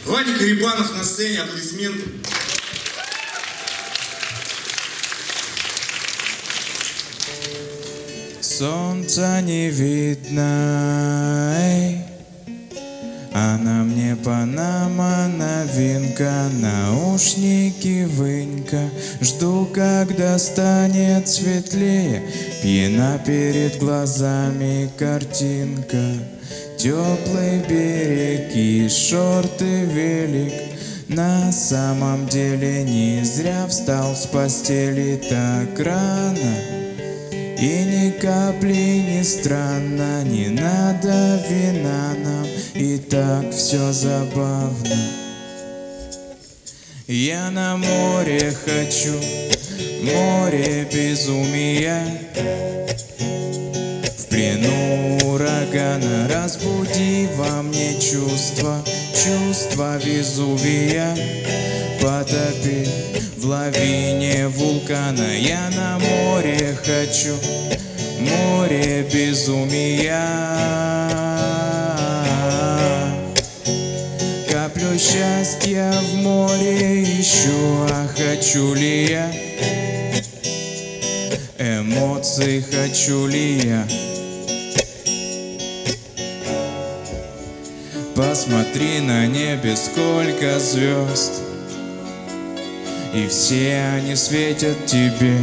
Ваня Карибанов на сцене, аплодисменты. Солнца не видно, эй. А на мне Панама новинка, наушники вынька. Жду, когда станет светлее, пьяна перед глазами картинка. Теплый берег и шорты велик. На самом деле не зря встал с постели так рано. И ни капли не странно, не надо вина нам, и так все забавно. Я на море хочу, море безумия. В плену урагана разбуди во мне чувства, чувства Везувия. Потопи в лавине вулкана. Я на море хочу, море безумия. Каплю счастья в море ищу, а хочу ли я эмоций, хочу ли я? Посмотри на небе, сколько звезд, и все они светят тебе.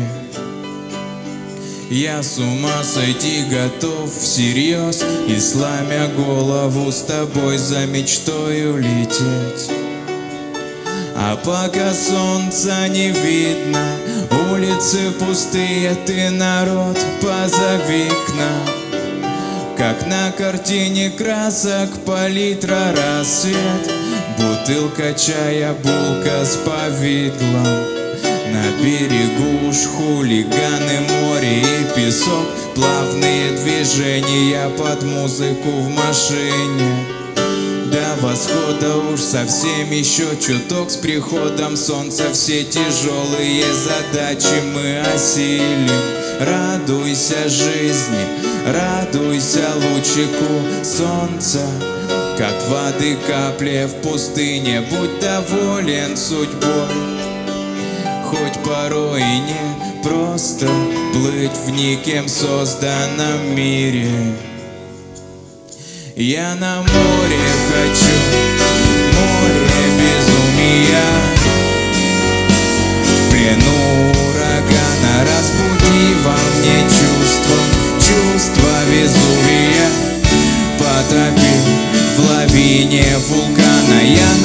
Я с ума сойти готов всерьез, и сломя голову с тобой за мечтою лететь. А пока солнца не видно, улицы пустые, ты, народ, позови к нам. Как на картине красок палитра, рассвет, бутылка чая, булка с повидлом. На берегу уж хулиганы, море и песок, плавные движения под музыку в машине. До восхода уж совсем еще чуток, с приходом солнца все тяжелые задачи мы осилим. Радуйся жизни, радуйся лучику солнца, как воды капли в пустыне. Будь доволен судьбой, хоть порой и не просто плыть в никем созданном мире. Я на море хочу, море безумия. В плену урагана разбуди во мне чувства, чувства Везувия. Потопи в лавине вулкана. Я